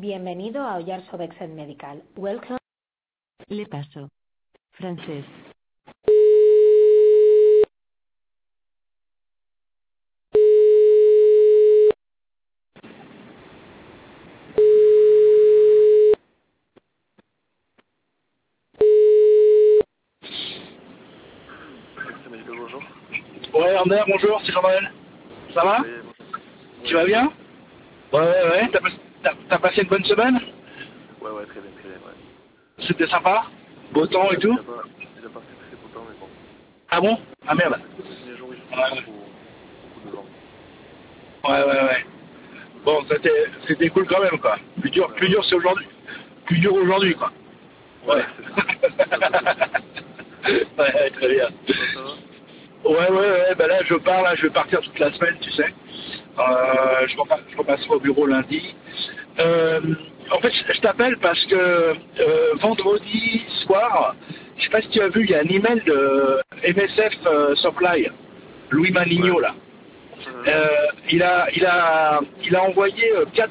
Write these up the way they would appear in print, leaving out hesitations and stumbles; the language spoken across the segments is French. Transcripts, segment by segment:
Bienvenido a Oyarzo Vexed Medical. Welcome. Le paso. Francés. Bonjour. Ouais, Ander, bonjour, c'est Jean-Noël. Ça va? Oui, bonjour. Tu vas bien? Ouais. T'as passé une bonne semaine? Ouais, très bien, ouais. C'était sympa? Beau temps et tout? Il a pas fait très beau temps, mais bon. Ah bon? Ah merde. Les premiers jours, il fait beaucoup de vent. Ouais. Bon, c'était cool quand même, quoi. Plus dur c'est aujourd'hui. Plus dur aujourd'hui, quoi. Ouais. C'est ça. Ouais, très bien. Ça va? Ouais, bah là je vais partir toute la semaine, tu sais. Je repasserai au bureau lundi. En fait, je t'appelle parce que vendredi soir, je sais pas si tu as vu, il y a un email de MSF Supply, Louis Manigno, là. Il a envoyé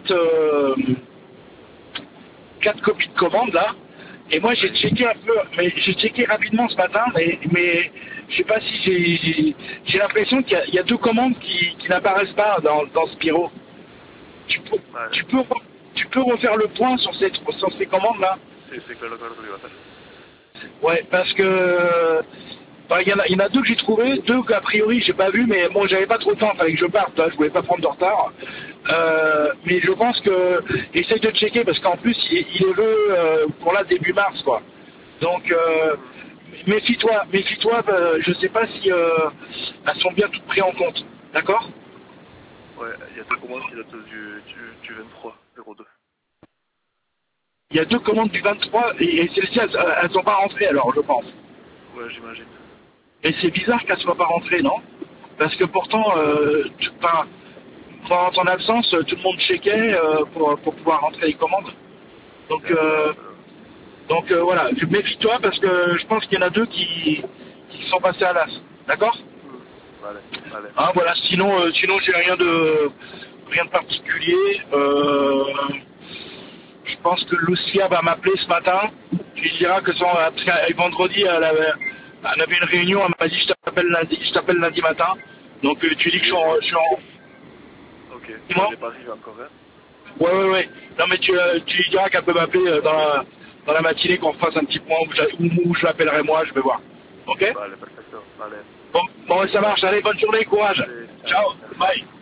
quatre copies de commande, là. Et moi j'ai checké un peu, mais j'ai checké rapidement ce matin, mais je sais pas si j'ai l'impression qu'il y a deux commandes qui n'apparaissent pas dans Spiro. Tu peux refaire le point sur ces commandes là? C'est claro que lo iba a hacer. Ouais, parce que il y en a deux que j'ai trouvé, deux qu'a priori j'ai pas vu, mais bon j'avais pas trop de temps, fallait que je parte, hein, je voulais pas prendre de retard. Mais je pense que essaye de checker parce qu'en plus il les veut pour là début mars quoi. Donc méfie-toi, je sais pas si elles sont bien toutes prises en compte, d'accord? Ouais, il y a deux commandes qui datent du 23/02. Il y a deux commandes du 23 et celles-ci elles sont pas rentrées alors je pense. Ouais, j'imagine. Et c'est bizarre qu'elles soient pas rentrées, non? Parce que pourtant, pendant ton absence, tout le monde checkait pour pouvoir rentrer les commandes. Donc voilà, méfie-toi parce que je pense qu'il y en a deux qui sont passés à l'as. D'accord? Vale. Ah voilà, sinon j'ai rien de particulier. Je pense que Lucia va m'appeler ce matin. Tu lui diras que vendredi elle avait une réunion, elle m'a dit je t'appelle lundi matin. Donc tu dis que je suis en... Ok, Dis-moi. il n'est pas arrivé encore, hein? Ouais. Non mais tu lui diras qu'elle peut m'appeler dans la matinée qu'on fasse un petit point où je l'appellerai moi, je vais voir. Ok? Vale, perfecto, vale. Bon, ça marche, allez, bonne journée, courage. Sí, Ciao, merci. bye.